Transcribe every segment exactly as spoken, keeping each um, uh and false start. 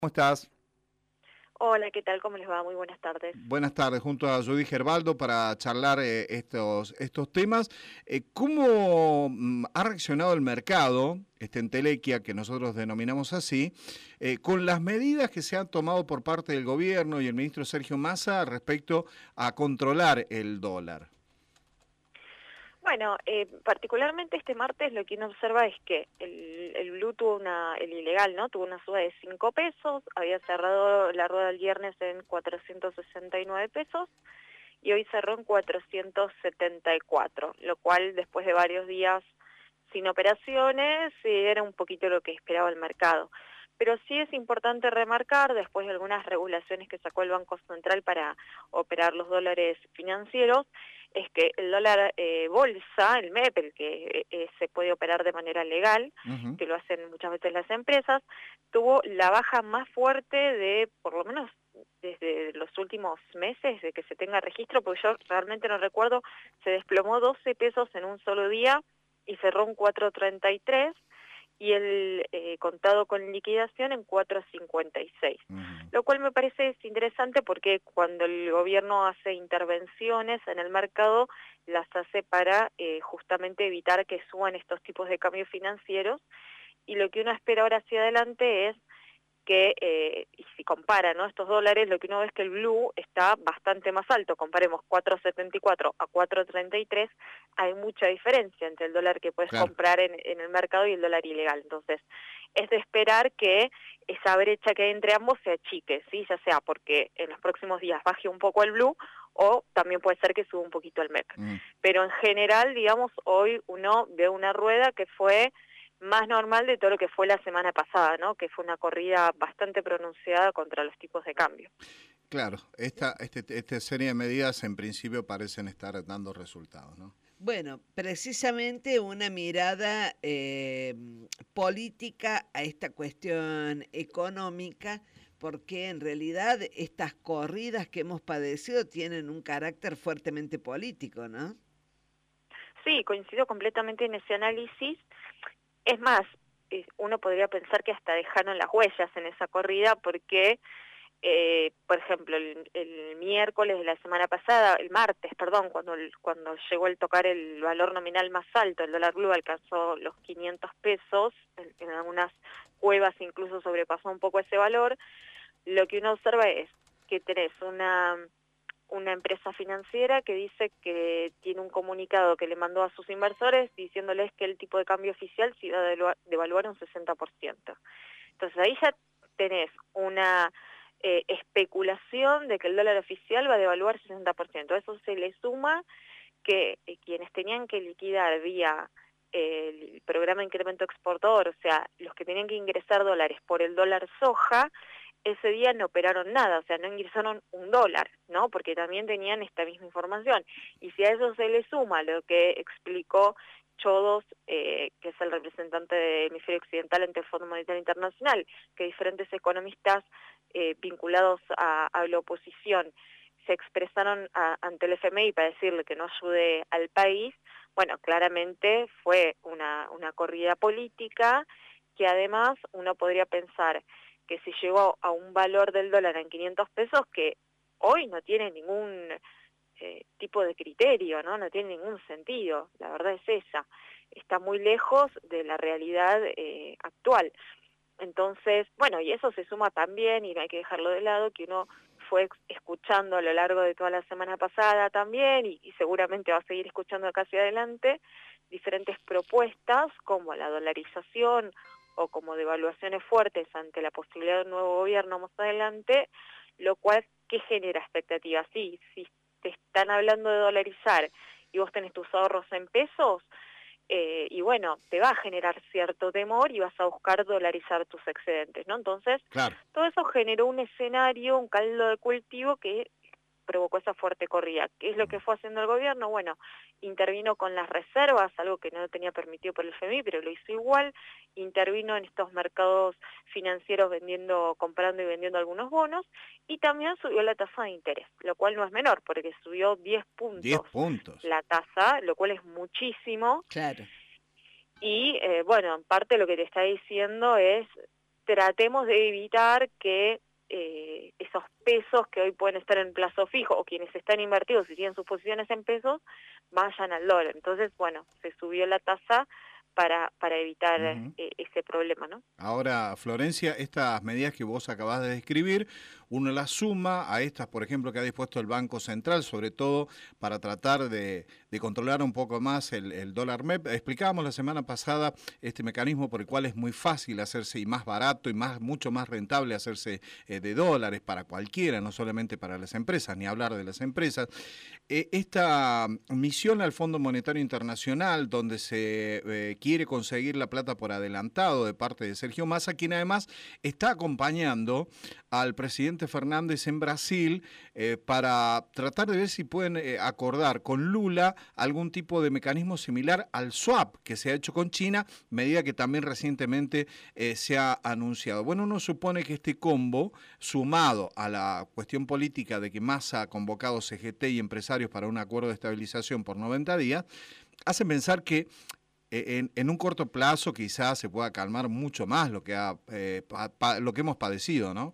¿Cómo estás? Hola, ¿qué tal? ¿Cómo les va? Muy buenas tardes. Buenas tardes, junto a Judy Gerbaldo para charlar eh, estos, estos temas. Eh, ¿Cómo mm, ha reaccionado el mercado, este entelequia que nosotros denominamos así, eh, con las medidas que se han tomado por parte del gobierno y el ministro Sergio Massa respecto a controlar el dólar? Bueno, eh, particularmente este martes lo que uno observa es que el, el blue tuvo una, el ilegal, ¿no? Tuvo una suba de cinco pesos, había cerrado la rueda el viernes en cuatrocientos sesenta y nueve pesos y hoy cerró en cuatrocientos setenta y cuatro, lo cual después de varios días sin operaciones eh, era un poquito lo que esperaba el mercado. Pero sí es importante remarcar, después de algunas regulaciones que sacó el Banco Central para operar los dólares financieros, es que el dólar eh, bolsa, el M E P, el que eh, se puede operar de manera legal, Uh-huh. que lo hacen muchas veces las empresas, tuvo la baja más fuerte de, por lo menos desde los últimos meses, de que se tenga registro, porque yo realmente no recuerdo, se desplomó doce pesos en un solo día y cerró en cuatro treinta y tres, y el eh, contado con liquidación en cuatro cincuenta y seis. Uh-huh. Lo cual me parece es interesante porque cuando el gobierno hace intervenciones en el mercado, las hace para eh, justamente evitar que suban estos tipos de cambios financieros, y lo que uno espera ahora hacia adelante es que, eh, y si compara, ¿no?, estos dólares, lo que uno ve es que el blue está bastante más alto. Comparemos cuatro setenta y cuatro a cuatro treinta y tres, hay mucha diferencia entre el dólar que puedes Claro. comprar en, en el mercado y el dólar ilegal. Entonces, es de esperar que esa brecha que hay entre ambos se achique, ¿sí? Ya sea porque en los próximos días baje un poco el blue, o también puede ser que suba un poquito el M E P. Uh-huh. Pero en general, digamos, hoy uno ve una rueda que fue más normal de todo lo que fue la semana pasada, ¿no? Que fue una corrida bastante pronunciada contra los tipos de cambio. Claro, esta, este, esta serie de medidas en principio parecen estar dando resultados, ¿no? Bueno, precisamente una mirada eh, política a esta cuestión económica, porque en realidad estas corridas que hemos padecido tienen un carácter fuertemente político, ¿no? Sí, coincido completamente en ese análisis. Es más, eh, uno podría pensar que hasta dejaron las huellas en esa corrida porque, eh, por ejemplo, el, el miércoles de la semana pasada, el martes, perdón, cuando el, cuando llegó el tocar el valor nominal más alto, el dólar blue alcanzó los quinientos pesos, en, en algunas cuevas incluso sobrepasó un poco ese valor. Lo que uno observa es que tenés una... una empresa financiera que dice que tiene un comunicado que le mandó a sus inversores diciéndoles que el tipo de cambio oficial se iba a devaluar un sesenta por ciento. Entonces ahí ya tenés una eh, especulación de que el dólar oficial va a devaluar sesenta por ciento. A eso se le suma que eh, quienes tenían que liquidar vía eh, el programa de incremento exportador, o sea, los que tenían que ingresar dólares por el dólar soja, ese día no operaron nada, o sea, no ingresaron un dólar, ¿no? Porque también tenían esta misma información. Y si a eso se le suma lo que explicó Chodos, eh, que es el representante del hemisferio occidental ante el Fondo Monetario Internacional, que diferentes economistas eh, vinculados a, a la oposición se expresaron a, ante el F M I para decirle que no ayude al país, bueno, claramente fue una, una corrida política que además uno podría pensar que se llegó a un valor del dólar en quinientos pesos que hoy no tiene ningún eh, tipo de criterio, ¿no? No tiene ningún sentido, la verdad es esa. Está muy lejos de la realidad eh, actual. Entonces, bueno, y eso se suma también, y no hay que dejarlo de lado, que uno fue escuchando a lo largo de toda la semana pasada también, y, y seguramente va a seguir escuchando acá hacia adelante, diferentes propuestas como la dolarización o como devaluaciones fuertes ante la posibilidad de un nuevo gobierno más adelante, lo cual, ¿qué genera expectativas? Sí, si te están hablando de dolarizar y vos tenés tus ahorros en pesos, eh, y bueno, te va a generar cierto temor y vas a buscar dolarizar tus excedentes, ¿no? Entonces, Claro. todo eso generó un escenario, un caldo de cultivo que provocó esa fuerte corrida. ¿Qué es lo que fue haciendo el gobierno? Bueno, intervino con las reservas, algo que no lo tenía permitido por el F M I, pero lo hizo igual, intervino en estos mercados financieros vendiendo, comprando y vendiendo algunos bonos, y también subió la tasa de interés, lo cual no es menor, porque subió diez Diez puntos puntos. la tasa, lo cual es muchísimo, Claro. y eh, bueno, en parte lo que te está diciendo es tratemos de evitar que eh, esos pesos que hoy pueden estar en plazo fijo o quienes están invertidos y tienen sus posiciones en pesos vayan al dólar. Entonces, bueno, se subió la tasa para, para evitar Ujú. eh, ese problema, ¿no? Ahora, Florencia, estas medidas que vos acabás de describir, uno las suma a estas, por ejemplo, que ha dispuesto el Banco Central, sobre todo para tratar de, de controlar un poco más el, el dólar M E P. Explicábamos la semana pasada este mecanismo por el cual es muy fácil hacerse y más barato y más mucho más rentable hacerse eh, de dólares para cualquiera, no solamente para las empresas, ni hablar de las empresas. Eh, esta misión al Fondo Monetario Internacional, donde se eh, quiere conseguir la plata por adelantado de parte de Sergio Massa, quien además está acompañando al presidente Fernández en Brasil eh, para tratar de ver si pueden eh, acordar con Lula algún tipo de mecanismo similar al swap que se ha hecho con China, medida que también recientemente eh, se ha anunciado. Bueno, uno supone que este combo, sumado a la cuestión política de que Massa ha convocado C G T y empresarios para un acuerdo de estabilización por noventa días, hace pensar que eh, en, en un corto plazo quizás se pueda calmar mucho más lo que, ha, eh, pa, pa, lo que hemos padecido, ¿no?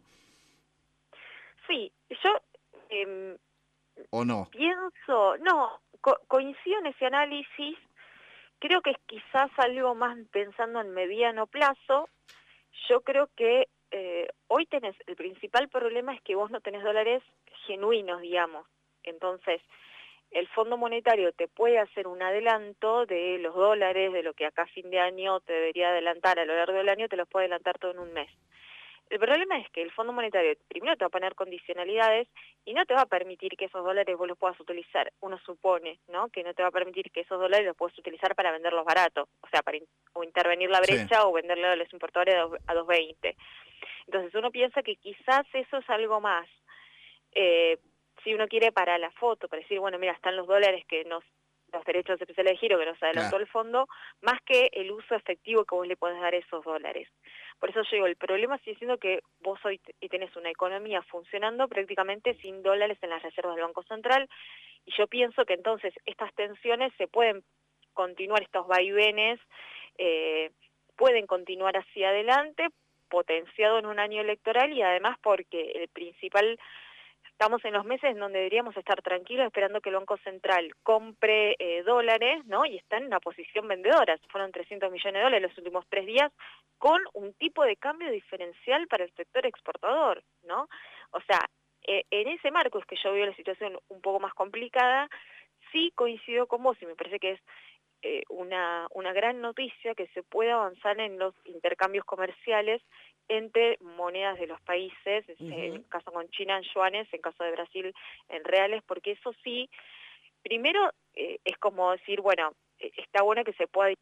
Sí, yo eh, ¿O no? pienso, no, co coincido en ese análisis, creo que es quizás algo más pensando en mediano plazo. Yo creo que eh, hoy tenés, el principal problema es que vos no tenés dólares genuinos, digamos. Entonces, el Fondo Monetario te puede hacer un adelanto de los dólares, de lo que acá a fin de año te debería adelantar a lo largo del año, te los puede adelantar todo en un mes. El problema es que el Fondo Monetario primero te va a poner condicionalidades y no te va a permitir que esos dólares vos los puedas utilizar. Uno supone, ¿no?, que no te va a permitir que esos dólares los puedas utilizar para venderlos baratos, o sea, para in o intervenir la Sí. brecha o venderle a los importadores a dos veinte. Entonces uno piensa que quizás eso es algo más. Eh, si uno quiere para la foto, para decir, bueno, mira, están los dólares que nos, los derechos especiales de giro que nos adelantó Claro. el fondo, más que el uso efectivo que vos le podés dar a esos dólares. Por eso yo digo, el problema sigue siendo que vos hoy tenés una economía funcionando prácticamente sin dólares en las reservas del Banco Central, y yo pienso que entonces estas tensiones se pueden continuar, estos vaivenes eh, pueden continuar hacia adelante, potenciado en un año electoral, y además porque el principal... Estamos en los meses en donde deberíamos estar tranquilos esperando que el Banco Central compre eh, dólares, ¿no? Y está en una posición vendedora. Fueron trescientos millones de dólares los últimos tres días con un tipo de cambio diferencial para el sector exportador, ¿no? O sea, eh, en ese marco es que yo veo la situación un poco más complicada. Sí coincido con vos y me parece que es eh, una, una gran noticia que se pueda avanzar en los intercambios comerciales entre monedas de los países, uh-huh. En el caso con China en yuanes, en caso de Brasil en reales, porque eso sí, primero eh, es como decir, bueno, eh, está bueno que se pueda...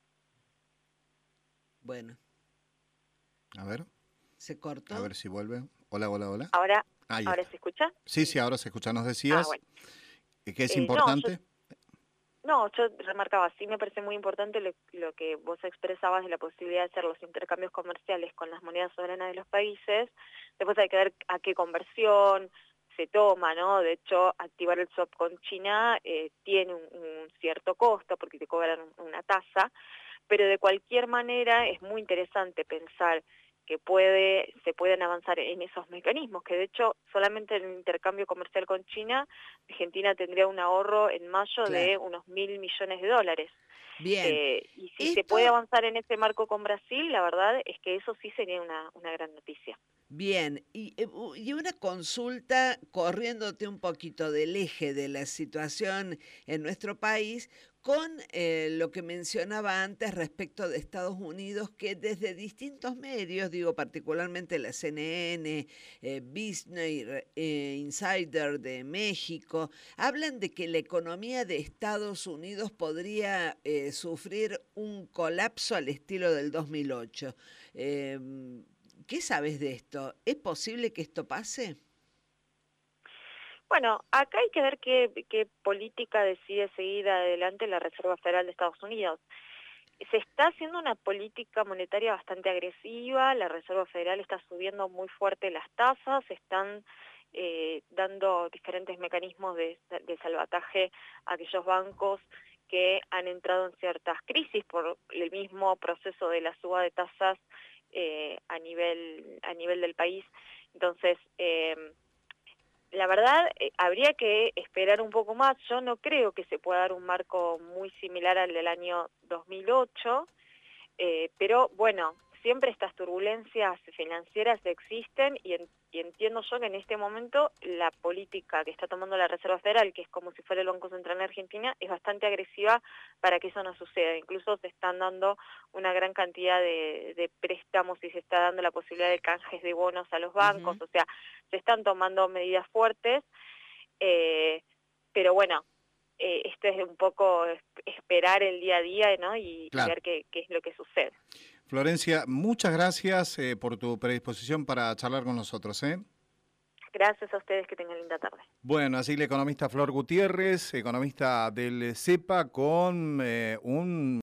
Bueno. A ver. ¿Se cortó? A ver si vuelve. Hola, hola, hola. ¿Ahora, ¿ahora se escucha? Sí, sí, ahora se escucha. Nos decías ah, bueno. que es eh, importante... No, yo... No, yo remarcaba, sí me parece muy importante lo, lo que vos expresabas de la posibilidad de hacer los intercambios comerciales con las monedas soberanas de los países. Después hay que ver a qué conversión se toma, ¿no? De hecho, activar el swap con China eh, tiene un, un cierto costo porque te cobran una tasa, pero de cualquier manera es muy interesante pensar que puede se pueden avanzar en esos mecanismos, que de hecho solamente en el intercambio comercial con China, Argentina tendría un ahorro en mayo claro. de unos mil millones de dólares. Bien. Eh, y si Esto... se puede avanzar en ese marco con Brasil, la verdad es que eso sí sería una, una gran noticia. Bien, y, y una consulta corriéndote un poquito del eje de la situación en nuestro país con eh, lo que mencionaba antes respecto de Estados Unidos, que desde distintos medios, digo particularmente la C N N, eh, Business eh, Insider de México, hablan de que la economía de Estados Unidos podría eh, sufrir un colapso al estilo del dos mil ocho. Eh, ¿Qué sabes de esto? ¿Es posible que esto pase? Bueno, acá hay que ver qué, qué política decide seguir adelante la Reserva Federal de Estados Unidos. Se está haciendo una política monetaria bastante agresiva, la Reserva Federal está subiendo muy fuerte las tasas, están eh, dando diferentes mecanismos de, de salvataje a aquellos bancos que han entrado en ciertas crisis por el mismo proceso de la suba de tasas eh, a nivel a nivel del país. Entonces, eh, la verdad, eh, habría que esperar un poco más. Yo no creo que se pueda dar un marco muy similar al del año dos mil ocho, eh, pero bueno, siempre estas turbulencias financieras existen y, en, y entiendo yo que en este momento la política que está tomando la Reserva Federal, que es como si fuera el Banco Central de Argentina, es bastante agresiva para que eso no suceda. Incluso se están dando una gran cantidad de, de préstamos y se está dando la posibilidad de canjes de bonos a los bancos, uh-huh. O sea, se están tomando medidas fuertes, eh, pero bueno, eh, esto es un poco esperar el día a día, ¿no? Y, claro. y ver qué, qué es lo que sucede. Florencia, muchas gracias eh, por tu predisposición para charlar con nosotros, ¿eh? Gracias a ustedes, que tengan linda tarde. Bueno, así la economista Flor Gutiérrez, economista del CEPA, con eh, un